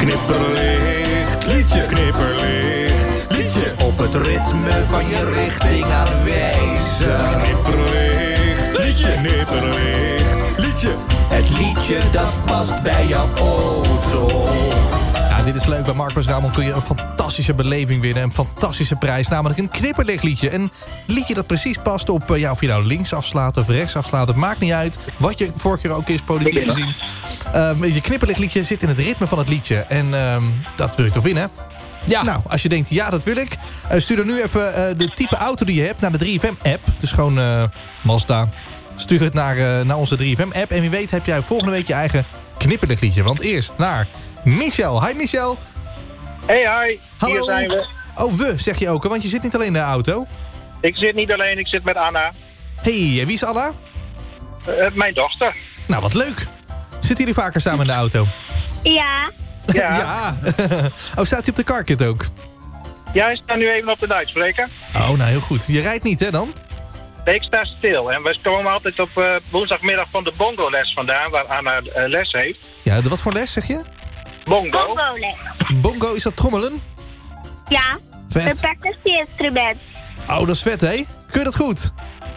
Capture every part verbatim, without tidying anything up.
Knipperlicht, liedje, knipperlicht, liedje. Op het ritme van je richting aanwijzen. Knipperlicht, liedje, knipperlicht, liedje. Het liedje dat past bij jouw auto. Ja, dit is leuk. Bij Marktplaats Ramon kun je een fantastische beleving winnen. Een fantastische prijs, namelijk een knipperlichtliedje. Een liedje dat precies past op, ja, of je nou links afslaat of rechts afslaat. Het maakt niet uit wat je vorige keer ook is, politiek gezien. Um, je knipperlichtliedje zit in het ritme van het liedje. En um, dat wil je toch winnen? Ja. Nou, als je denkt, ja, dat wil ik. Uh, stuur dan nu even uh, de type auto die je hebt naar de drie F M-app. Dus gewoon uh, Mazda. Stuur het naar, uh, naar onze drie F M-app. En wie weet heb jij volgende week je eigen knipperlichtliedje. Want eerst naar Michel. Hi Michel. Hey, hi. Hallo. Hier zijn we. Oh, we zeg je ook, want je zit niet alleen in de auto. Ik zit niet alleen, ik zit met Anna. Hey, wie is Anna? Uh, mijn dochter. Nou, wat leuk. Zitten jullie vaker samen in de auto? Ja. Ja. Ja. Oh, staat hij op de carkit ook? Ja, hij staat nu even op de luidspreker. Oh, nou heel goed. Je rijdt niet, hè dan? Nee, ik sta stil. En we komen altijd op uh, woensdagmiddag van de bongo-les vandaan, waar Anna uh, les heeft. Ja, de wat voor les zeg je? Bongo. Bongo-les. Bongo, is dat trommelen? Ja. Vet. Een percussie-instrument. Oh, dat is vet, hè? Kun je dat goed?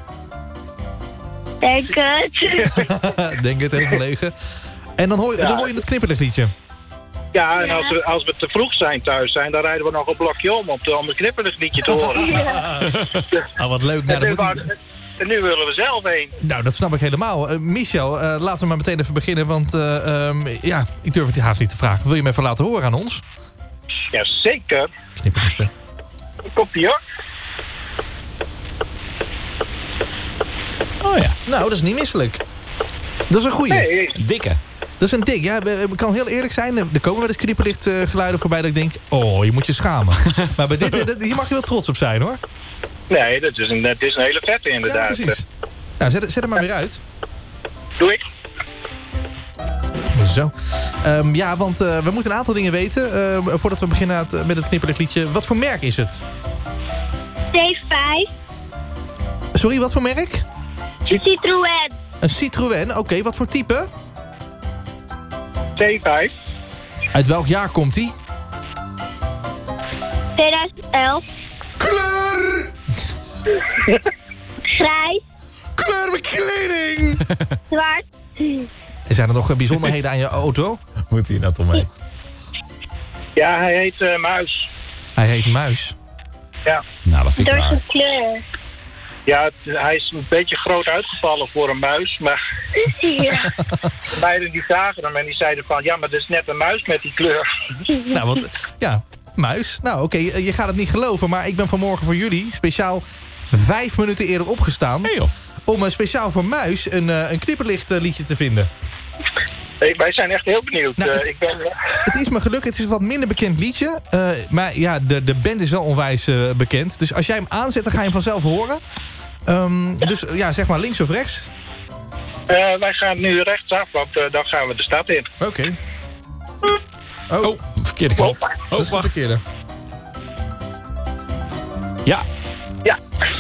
Denk het. Denk het, heel verlegen. En dan hoor je, Ja. dan hoor je het knipperlichtliedje. Ja, en als we, als we te vroeg zijn thuis zijn, dan rijden we nog een blokje om om, te, om het knipperlichtliedje te horen. Ja. Ah, wat leuk. Nou, en, dan nu, moet hij- wou- en nu willen we zelf heen. nou, dat snap ik helemaal. Uh, Michel, uh, laten we maar meteen even beginnen. Want uh, um, ja, ik durf het haast niet te vragen. Wil je me even laten horen aan ons? Jazeker. Knipperlichten. Komt ie hoor. Oh ja, Nou, dat is niet misselijk. Dat is een goeie. Nee, dikke. Dat is een dik. Ja, ik kan heel eerlijk zijn. Er komen wel eens knipperlichtgeluiden voorbij dat ik denk... oh, je moet je schamen. Maar bij dit, dit- hier mag je wel trots op zijn, hoor. nee, dat is een, dat is een hele vette Ja, inderdaad. precies. Nou, zet, zet hem maar weer uit. Doe ik. Zo. Um, ja, want uh, we moeten een aantal dingen weten... Uh, voordat we beginnen aan het- met het knipperlichtliedje. Wat voor merk is het? C vijf. Sorry, wat voor merk? Citroën. Een Citroën. Oké, okay, wat voor type? C vijf. Uit welk jaar komt die? tweeduizend elf. Kleur! Grijs. Kleur met kleding! Zwart. Zijn er nog uh, bijzonderheden aan je auto? Moet hier nou toch mee? Ja, hij heet uh, Muis. Hij heet Muis. Ja. Nou, dat vind ik Door raar. zijn kleur. Ja, het- hij is een beetje groot uitgevallen voor een muis. Maar Ja. de meiden die zagen hem en die zeiden van... ja, maar dat is net een muis met die kleur. Nou, wat, ja, Muis. Nou, oké, okay, je gaat het niet geloven... maar ik ben vanmorgen voor jullie speciaal vijf minuten eerder opgestaan... Hey joh. om uh, speciaal voor Muis een, uh, een knipperlichtliedje te vinden. Hey, wij zijn echt heel benieuwd. Nou, Uh, het- ik ben, uh, Het is me gelukt, het is een wat minder bekend liedje. Uh, maar ja, de, de band is wel onwijs uh, bekend. Dus als jij hem aanzet, dan ga je hem vanzelf horen. Um, dus uh, ja, zeg maar links of rechts. uh, wij gaan nu rechtsaf, want uh, dan gaan we de stad in. Oké. Okay. Oh, Oh, verkeerde knop. dat Oh, is de wacht. verkeerde. Ja. Ja.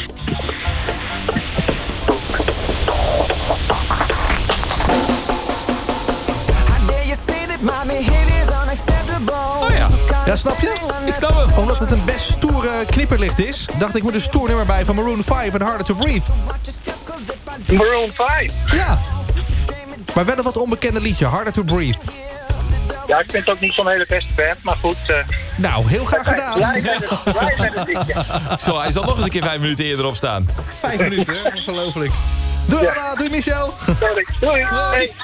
Oh ja. Ja, snap je? Ik snap hem. Omdat het een best stoere knipperlicht is, dacht ik moet een stoer nummer bij van Maroon vijf en Harder to Breathe. Maroon vijf. Ja. Maar wel een wat onbekende liedje, Harder to Breathe. Ja, ik vind het ook niet zo'n hele beste band, maar goed. Uh, Nou, heel graag gedaan. blij met het, blij met het liedje. Zo, hij zal nog eens een keer vijf minuten eerder opstaan. Vijf minuten, hè? Ongelooflijk. Doei Anna, doei Michel. Sorry. Doei. Hey.